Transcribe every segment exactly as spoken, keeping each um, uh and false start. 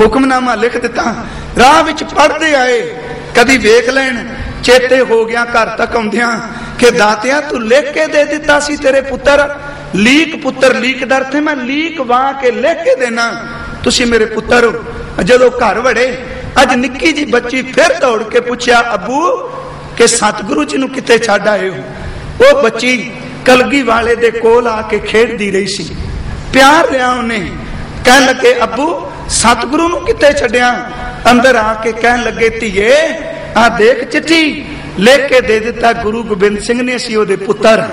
हुक्मनामा लिख दिता। राह विच पढ़ते आए, कदी वेख लैन, चेते हो गया घर तक आउंदियां कि दातिया तू लिख के दे दिता सी तेरे पुत्र, लीक पुत्र लीक डर थे, मैं लीक वाह के लिख के देना, तुसी मेरे पुत्र हो। जदों घर वड़े अज निक्की जी बच्ची फिर दौड़ के पूछया अबू के सतगुरु जी नूं किते छड्ड आए हो। वो बच्ची कलगी वाले दे कोल आके खेडदी रही सी, प्यार लिया उन्हें, कह लगे अबू सतगुरु नूं किते छड्डिया। अंदर आके कह लगे धीए आ देख चिट्ठी लिख के दे दिता गुरु गोबिंद सिंह ने, असीं ओहदे पुत्र।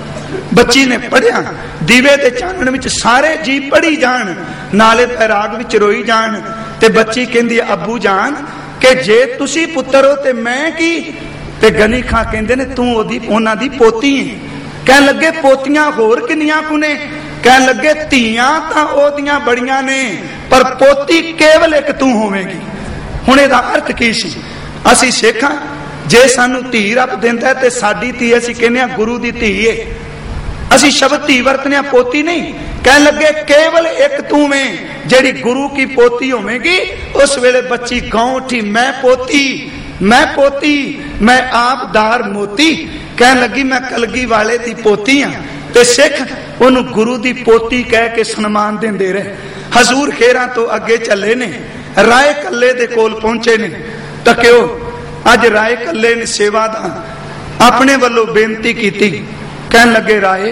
बच्ची ने पढ़िया, दीवे दे चानण विच सारे जी पढ़ी जान, नाले पैराग विच रोई जान। ते बच्ची कहंदी अबू जान के जे तुसी पुत्र हो ते मैं की। ते गनी खां कहंदे ने तू ओदी उन्हां दी पोती है। कह लगे पोतियां होर किन्नियां कु ने, कह लगे धीआं तां ओदियां बड़ियां ने पर पोती केवल एक तू होवेगी। हुण इहदा अर्थ की सी? असीं सिख हां, जे सानू धी रब दिंदा ते साडी धी असीं कहने आ गुरु दी धी है, असीं शब्द धी वरतने पोती नहीं। कह लगे केवल एक तू में जेड़ी गुरु की पोती होवेगी। उस वेले बच्ची गांव उठी, मैं पोती मैं पोती मैं आप दार मोती। कह लगी मैं कलगी वाले दी पोती हाँ। ते सिख ओनू गुरु दी पोती कह के सन्मान देंदे रहे। हजूर खेरा तो अगे चले ने, राय कल्ले दे कोल पहुंचे ने। तक्यो अज राय कल्ले ने सेवा दा अपने वालों बेनती की। कह लगे राय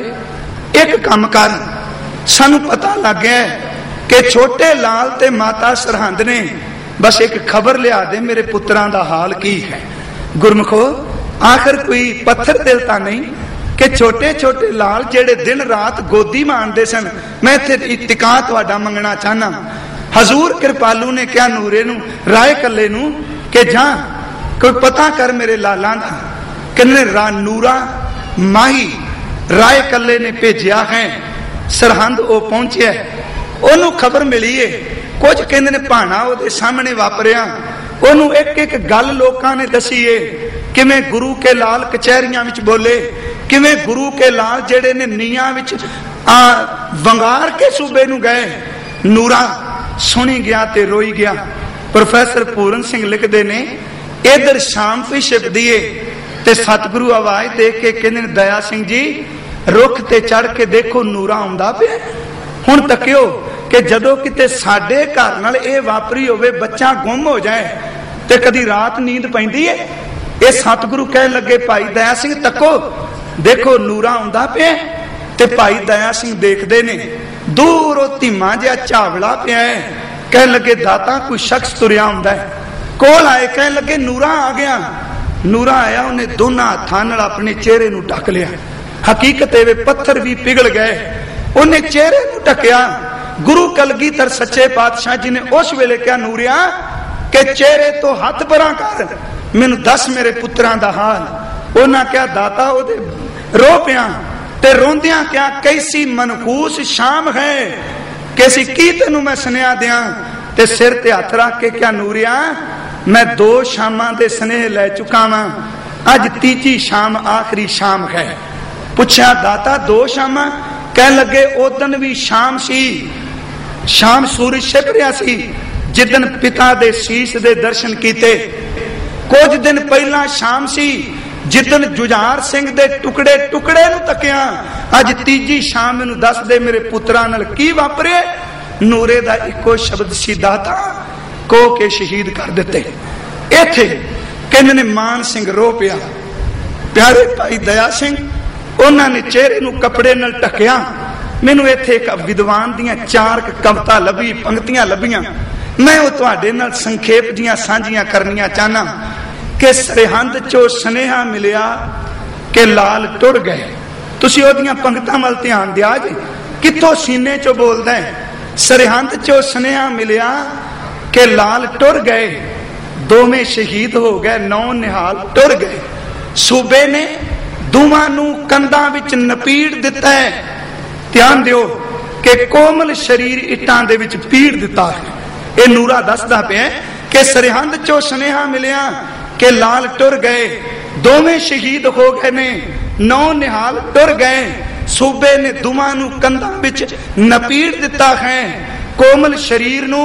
एक काम कर, सानू पता लग गया कि छोटे लाल ते माता सरहंद ने, बस एक खबर लिया दे मेरे पुत्रां दा हाल की है। गुरमुखो आखिर कोई पत्थर दिल तां नहीं कि छोटे छोटे लाल जेड़े दिन रात गोदी मानते सन, मैं इत्थे इत्तिका तुहाडा मंगना चाहना। हजूर कृपालू ने क्या नूरे नू राय कल्ले नू कि जा कोई पता कर मेरे लालां दा। किन्ने रा नूरा माही राय कल्ले ने भेजिया है, सरहंद ओ पहुंचे, ओनू खबर मिली है। कुछ कहंदे ने भाना ओदे सामने वापरिया, ओनू एक एक गल लोकां ने दसी है। किवें गुरु के लाल कचहरियां विच बोले, किवें गुरु के लाल जेड़े ने नीयां विच आ वंगार के सूबे नू गए। नूरा सुनी गया ते रोई गया। प्रोफैसर पूरन सिंह लिखदे ने इधर शाम भी छिपदी है ते सतगुरु आवाज दे के कहंदे ने दया सिंह जी रुख ते चढ़ के देखो नूरा आउंदा पिया। हुण तकियो कि जदों किते साडे घर नाल इह वापरी होवे, बच्चा गुम हो जाए ते कदी रात नींद पैंदी है। ये सतगुरु कह लगे भाई दया सिंह तको देखो नूरा आउंदा पिया। ते भाई दया सिंह देखदे ने दूरों धीमा जिहा झावला पिया है। कह लगे दाता कोई शख्स तुरिया आउंदा है। कोल आए कह लगे नूरा आ गया। नूरा आया, उन्हें दोनों हाथां नाल अपने चेहरे नूं ढक लिया। हकीकत वे पत्थर भी पिघल गए, उन्हें चेहरे नूं ढकिया। गुरु कलगीधर सच्चे पातशाह जी ने उस वेले क्या नूरिया के चेहरे तो हाथ परा कर, मैनू दस मेरे पुत्रां दा हाल। उन्हां क्या दाता ओदे रो पिया ते रोंदियां क्या कैसी मनहूस शाम है, कैसी की तेनू मैं सुनिया दिया। ते सिर ते हथ रख के क्या नूरिया मैं दो शामां दे स्नेह लै चुका वां, अज तीजी शाम आखिरी शाम है। पुछया दाता दो शामां? कह लगे उदन भी शाम सी, शाम सूरज छिप रहा सी जिदन पिता दे शीश दे दर्शन कीते। कुछ दिन पहला शाम सी जिदन जुझार सिंह दे टुकड़े टुकड़े नूं तकिया। अज तीजी शाम मैनूं दस दे मेरे पुत्रां नाल की वापरे। नूरे दा इको शब्द सी दाता को के शहीद कर दिते। इत्थे कहंदे ने मान सिंह रो पिया। प्यारे भाई दया सिंह उन्होंने चेहरे नूं कपड़े नाल ढकिया। मैनूं इत्थे एक विद्वान दियां चार कविता लभी, पंक्तियां लभियां, मैं वो तुहाडे नाल संखेप दियां सांझियां करनियां चाहना कि सरहंद चो स्नेहा मिलिया कि लाल टुर गए। तुसीं ओदियां पंक्तां वल ध्यान दिया जी, कित्थों सीने चो बोलदा है। सरहंद चो स्नेहा मिलिया कि लाल टुर गए, दोवें शहीद हो गए, नौ निहाल टुर गए। सूबे ने दोवां नूं कंधां विच नपीड़ दिता है। ध्यान दिओ कि कोमल शरीर इट्टां दे विच पीड़ दिता है। ये नूरा दसदा पिया कि सरहंद चो स्नेहा मिलिया कि लाल टुर गए, दोवें शहीद हो गए ने, नौ निहाल टुर गए। सूबे ने दोवां नूं कंधां विच नपीड़ दिता है, कोमल शरीर नूं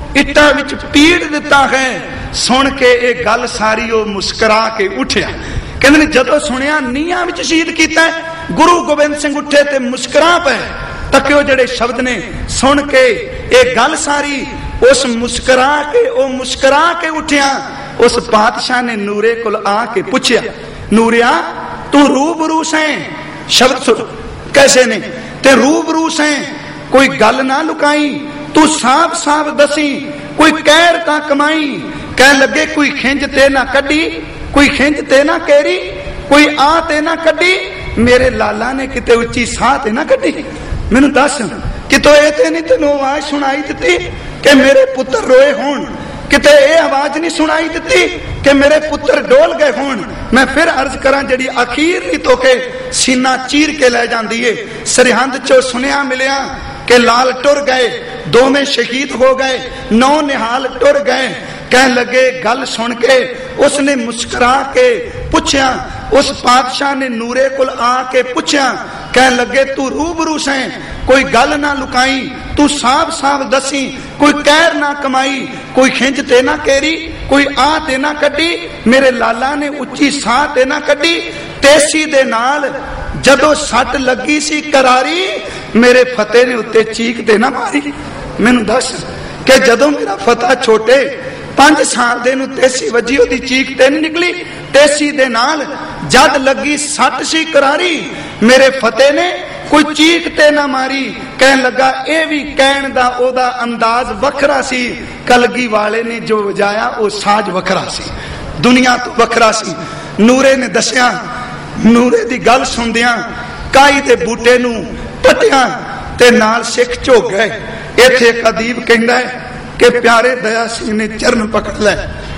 ਇੱਟਾਂ ਵਿੱਚ ਪੀੜ ਦਿੱਤਾ ਹੈ। ਸੁਣ ਕੇ ਇਹ ਗੱਲ ਸਾਰੀ ਉਹ ਮੁਸਕਰਾ ਕੇ ਉੱਠਿਆ। ਕਹਿੰਦੇ ਨੇ ਜਦੋਂ ਸੁਣਿਆ ਨੀਹਾਂ ਵਿੱਚ ਸ਼ਹੀਦ ਕੀਤਾ, ਗੁਰੂ ਗੋਬਿੰਦ ਸਿੰਘ ਉੱਠੇ ਤੇ ਮੁਸਕਰਾ ਪਏ। ਤੱਕਿਓ ਜਿਹੜੇ ਸ਼ਬਦ ਨੇ ਸੁਣ ਕੇ ਇਹ ਗੱਲ ਸਾਰੀ, ਉਸ ਮੁਸਕਰਾ ਕੇ ਉਹ ਮੁਸਕਰਾ ਕੇ ਉੱਠਿਆ। ਉਸ ਪਾਤਸ਼ਾਹ ਨੇ ਨੂਰੇ ਕੋਲ ਆ ਕੇ ਪੁੱਛਿਆ, ਨੂਰਿਆ ਤੂੰ रूबरू सैं, शब्द सुन कैसे ने, ते रूबरू सैं, कोई गल ना लुकाई, तू साफ साफ दसी, कोई कहर ता कमाई। कह लगे कोई खिंज ते ना कड्डी, कोई खिंज ते ना केरी, कोई आ ते ना कड्डी, मेरे लाला ने किते उच्ची साह ते ना कड्डी। मैनू दस कितों ये ते नहीं तेनों आवाज सुनाई दिती कि मेरे पुत्र रोए होण, किते ये आवाज नहीं सुनाई दिती कि मेरे पुत्र डोल गए होण। मैं फिर अर्ज करा जड़ी अखीरली तो के सीना चीर के ले जाती है। सरहंद चो सुनिया मिलिया कि लाल टुर गए, दो में शहीद हो गए, नौ निहाल टुर गए। कह लगे गल सुन के उसने मुस्कुरा के पूछया, उस पातशाह ने नूरे कुल आके पूछया। कह लगे तू रूबरू सैं, कोई गल ना लुकाई, तू साफ साफ दसी, कोई कहर ना कमाई, कोई खिंच ते ना केरी, कोई आ ते ना कड्डी, मेरे लाला ने उच्ची साह ते ना कड्डी। तेसी दे नाल जदों सट लगी सी करारी, मेरे फतेह ने उत्ते चीक ते ना मारी। मैनू दस कि जदों मेरा फतेह छोटे पांच साल दे नू तेसी वजी, ओदी चीक ते नहीं निकली। तेसी दे नाल जद लगी सट सी करारी, मेरे फतेह ने कोई चीक ते ना मारी। कह लगा ये भी कहण दा ओदा अंदाज वखरा सी, कलगी वाले ने जो वजाया वो साज वखरा सी, दुनिया तो वखरा सी। नूरे ने दसिया, नूरे दी गल सुनदियां काई दे बूटे नू पटिया ते नाल सिख झोक गए। इत्थे एक अदीब कहंदा है कि प्यारे दया सिंह ने चरण पकड़ लै,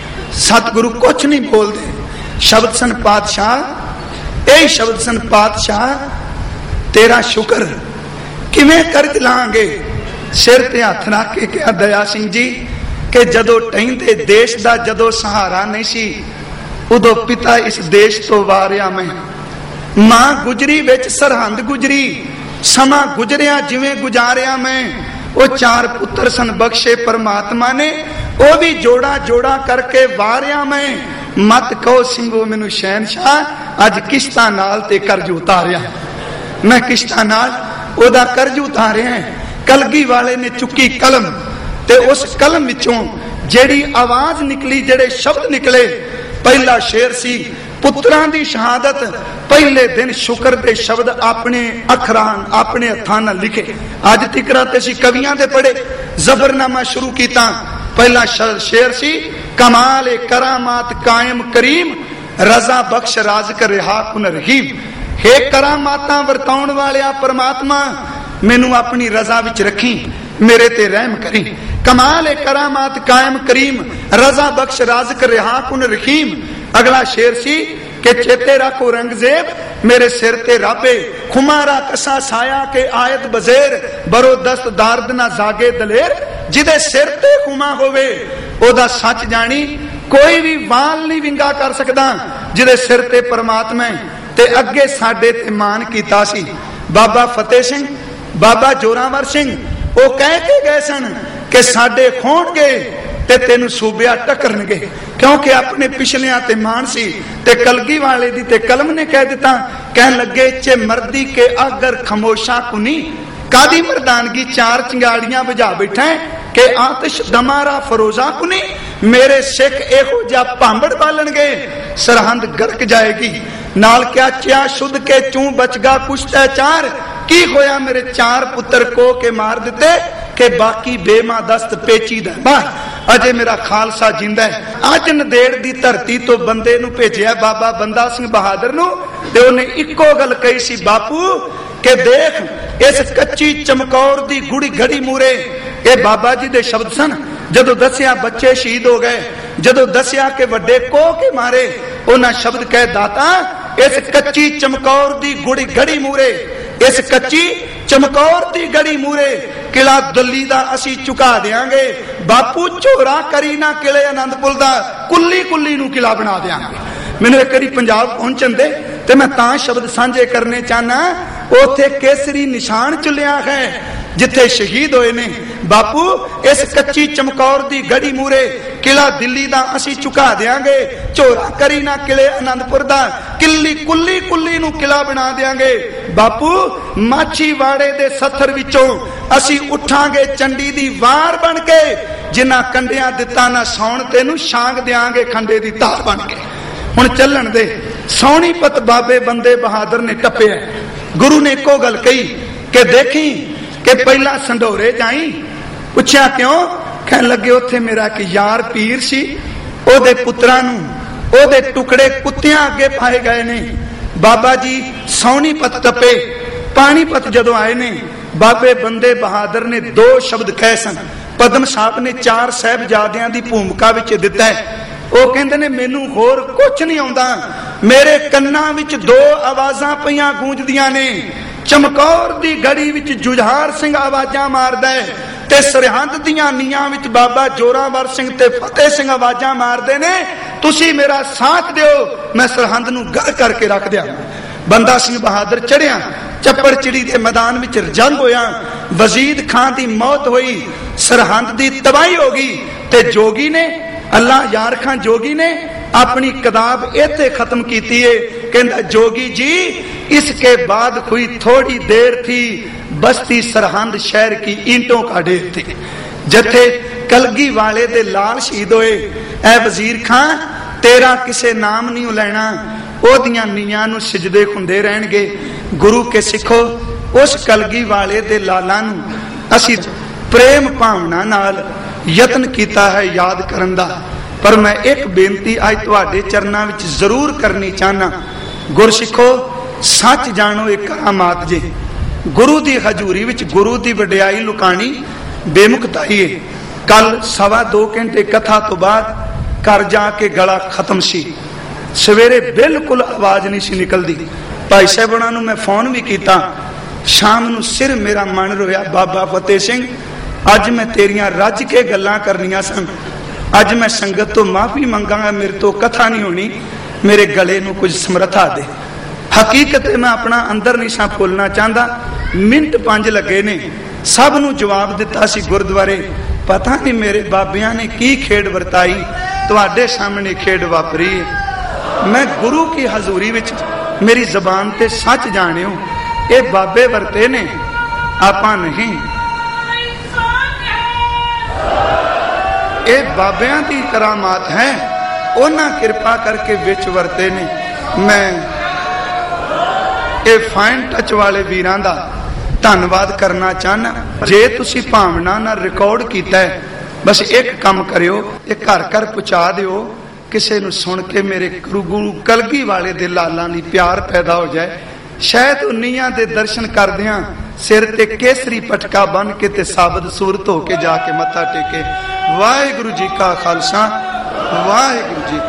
सतगुरु कुछ नहीं बोलते। शब्द सन पातशाह, यही शब्द सन पातशाह, तेरा शुक्र किवें कर दिलांगे। सिर ते हथ रख के कहा दया सिंह जी कि जदों टहिंदे देश दा जदों सहारा नहीं सी, उदों पिता इस देश तो वारिया मैं। मां गुजरी विच सरहंद गुजरी, समा गुजरिया जिवें गुजारिया मैं। वो चार पुत्र सन बख्शे परमात्मा ने, वो भी जोड़ा जोड़ा करके वारिया मैं। मत कहो सिंघो मैनू शहनशाह, अज किश्तां नाल ते कर्ज उतारिया। मैं किश्तां नाल ओदा कर्ज उतारिया है। कलगी वाले ने चुकी कलम ते उस कलम विचों जेड़ी आवाज निकली, जेड़े शब्द निकले, पहला शेर सी पुत्रां दी शहादत। पहले दिन शुक्र दे शब्द अपने अखरां अपने हत्थां नाल लिखे। अज तिकरा ते सी कवियां दे पढ़े, जबरनामा शुरू कीता। पहला शेर सी कमाल ए करामात कायम करीम, रजा बख्श राज़ रिहा कुन रहीम। हे करामातां वरताउण वालिया परमात्मा, मैनू अपनी रजा विच रखी, मेरे ते रहम करी। कमाल ए करामात कायम करीम, रजा बख्श राज़ रिहा कुन रहीम। अगला शेर सी के चेते रखो रंगजेब, मेरे सिर ते राबे, खुमारा कसा साया के आयत बजेर, बरो दस्त दार्द ना जागे दलेर। जिदे सिर ते खुमा होवे ओदा सच जानी, कोई भी वाल नहीं विंगा कर सकदा। जिदे सिर ते परमात्मा ते अगे साडे ते मान कीता सी बाबा फतेह सिंह, बाबा जोरावर सिंह। वो कह के गए सन कि साडे खोणगे ते तेनू सूबिया टकरनगे, क्योंकि अपने पिछलियां ते मान सी। ते कलगी वाले दी ते कलम ने कह दिता, कह लगे चे मर्दी के अगर खमोशा कुनी, कादी मर्दानगी चार चिंगाड़ियां बुझा बैठा है कि आतिश दमारा फरोजा कुनी। मेरे सिख एहो जा भांबड़ बालणगे, सरहंद गड़क जाएगी। नाल क्या चिया शुद्ध के चू बचगा कुश्ता चार, की होया मेरे चार पुत्र को के मार दिते कि बाकी बेमा दस्त पेची दा बाहर। अजे मेरा खालसा जिंदा है। अज नदेड़ दी धरती तो बंदे नू भेजिया बाबा बंदा सिंह बहादुर नू, ते उन्हें इक्को गल कही सी बापू के देख इस कच्ची चमकौर दी गुड़ी घड़ी मूरे। ये बाबा जी दे शब्द सन। जदों दसिया बच्चे शहीद हो गए, जदों दसिया के वड्डे को के मारे, उन्हां शब्द कह दाता इस कच्ची चमकौर दी गुड़ी घड़ी मूरे, इस कच्ची चमकौर दी गड़ी मूरे किला दली दा असी चुका देंगे। बापू झोरा करी ना किले आनंदपुर दा, कुल्ली कुल्ली नू किला बना देंगे। मैनू एक बारी पंजाब पहुंचन दे ते मैं तां शब्द सांझे करने चाहना। उथे केसरी निशान चुलिया है जिथे शहीद होए ने बापू इस कच्ची चमकौर दी गड़ी मूरे किला दिल्ली दा असी चुका देंगे, झोरा करी ना किले आनंदपुर दा किली कुली कुली नू किला बना देंगे। बापू माछीवाड़े दे सत्थर विचों असी उठांगे चंडी दी वार बन के, जिन्ना कंडियां दिता ना सौण तेनू छांग देंगे खंडे दी तार बन के। हुण चलन दे सौणीपत बाबे बंदे बहादुर ने टप्पिया। गुरु ने एको गल कही कि देखी कि पहला संडोरे जाई। पुछया क्यों? कह लगे उत्थे मेरा कि यार पीर सी, ओदे पुत्रां नू ओदे टुकड़े कुत्तियां अगे पाए गए ने। बाबा जी सौणीपत टपे, पानीपत जदों आए ने बाबे बंदे बहादुर ने दो शब्द कहे सन। पद्म साहब ने चार साहिबजादियां दी भूमिका विच दिता है। वो कहंदे ने मैनू होर कुछ नहीं आउंदा, मेरे कन्नां विच दो आवाजां पईयां गूंजदियां ने। चमकौर दी गड़ी विच जुझार सिंह आवाजां मारदा है ते सरहंद दियां नीआं विच बाबा जोरावर सिंह ते फतेह सिंह आवाजां मारदे ने। तुसी मेरा साथ दिओ, मैं सरहंद नू गर करके रख दिया। बंदा सिंह बहादुर चढ़िया, चप्पड़ चिड़ी के मैदान में जंग होया, वजीद खान की मौत हुई, सरहंद की तबाही हो गई। ते जोगी ने अल्लाह यार खान जोगी ने अपनी किताब इत्थे खत्म की है। कहंदा जोगी जी इसके बाद हुई थोड़ी देर थी, बस्ती सरहंद शहर की ईंटों का ढेर थी। जथे कलगी वाले दे लाल शहीद होए, ऐ वजीर खान तेरा किसे नाम नहीं लैना, ओदियां नीआं नूं सिजदे हुंदे रहणगे। गुरु के सिखो उस कलगी वाले दे लालां नूं असीं प्रेम भावना नाल यत्न कीता है याद करन दा। पर मैं एक बेनती अज तुहाडे चरनां विच जरूर करनी चाहना। गुरसिखो सच जानो एक करामात जे, गुरु दी हजूरी विच गुरु दी वडियाई लुकानी बेमुक्ताई है। कल सवा दो घंटे कथा तो बाद घर जाके गला खत्म सी, सवेरे बिल्कुल आवाज नहीं सी निकलदी। भाई साहबां नूं मैं फोन भी किया, शाम नूं सिर मेरा मन रोया, बाबा फतेह सिंह अज मैं तेरियां रज के गल्लां करनियां सन, अज मैं संगत तो माफी मंगांगा, मेरे तो कथा नहीं होनी, मेरे गले नूं कुछ समर्था दे। हकीकत मैं अपना अंदर नहीं सा फुलना चाहता। मिनट पांच लगे ने, सब नूं जवाब दिता सी गुरुद्वारे। पता नहीं मेरे बाबियां ने की खेड वरताई, तुहाडे सामने खेड वापरी है। मैं गुरु की हजूरी विच मेरी जबान ते सच जानियो, ये बाबे वरते ने, आपा नहीं। ये बाबियां दी करामात है, उन्हां कृपा करके विच वरते ने। मैं ये फाइन टच वाले वीरां दा धन्नवाद करना चाहना। जे तुसी भावना नाल रिकॉर्ड कीता है, बस एक काम करियो, एक घर घर पहुंचा दिओ, किसी नूं सुन के मेरे गुरु कलगी वाले दे लालां दी प्यार पैदा हो जाए। शायद उन्नियां दे दर्शन करदियां सिर ते केसरी पटका बन के ते साबत सूरत होके जाके मत्था टेके। वाहिगुरू जी का खालसा, वाहिगुरू जी